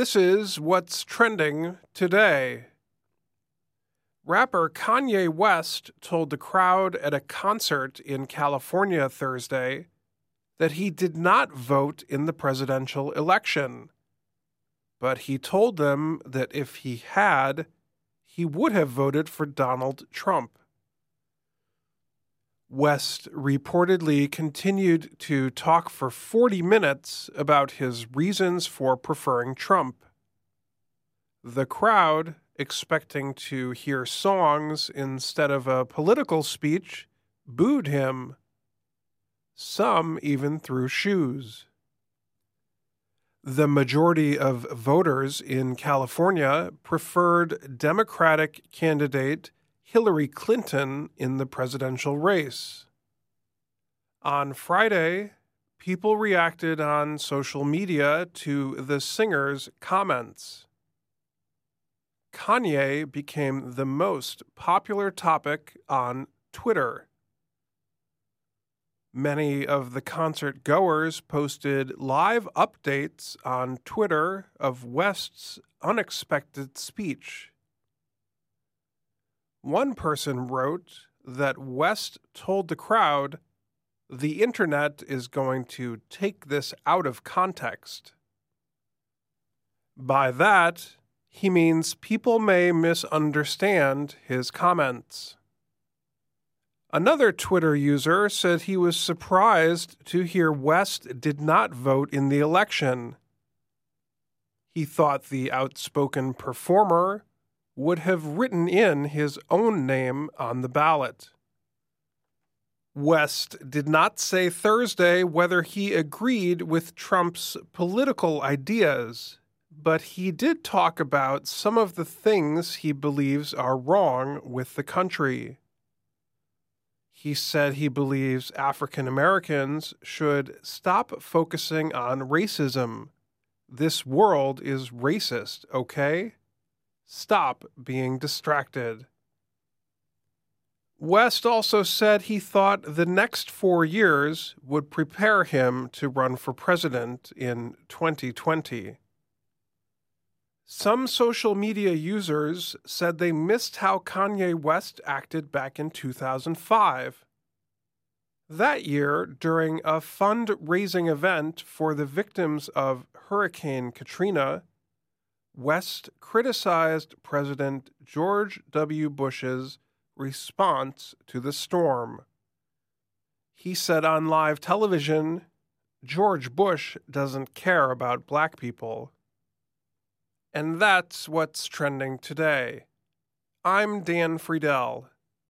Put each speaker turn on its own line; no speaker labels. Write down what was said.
This is what's trending today. Rapper Kanye West told the crowd at a concert in California Thursday that he did not vote in the presidential election, but he told them that if he had, he would have voted for Donald Trump. West reportedly continued to talk for 40 minutes about his reasons for preferring Trump. The crowd, expecting to hear songs instead of a political speech, booed him. Some even threw shoes. The majority of voters in California preferred Democratic candidate Hillary Clinton in the presidential race. On Friday, people reacted on social media to the singer's comments. Kanye became the most popular topic on Twitter. Many of the concert goers posted live updates on Twitter of West's unexpected speech. One person wrote that West told the crowd, "The internet is going to take this out of context." By that, he means people may misunderstand his comments. Another Twitter user said he was surprised to hear West did not vote in the election. He thought the outspoken performer would have written in his own name on the ballot. West did not say Thursday whether he agreed with Trump's political ideas, but he did talk about some of the things he believes are wrong with the country. He said he believes African Americans should stop focusing on racism. This world is racist, okay? Stop being distracted. West also said he thought the next 4 years would prepare him to run for president in 2020. Some social media users said they missed how Kanye West acted back in 2005. That year, during a fundraising event for the victims of Hurricane Katrina, West criticized President George W. Bush's response to the storm. He said on live television, "George Bush doesn't care about black people." And that's what's trending today. I'm Dan Friedel.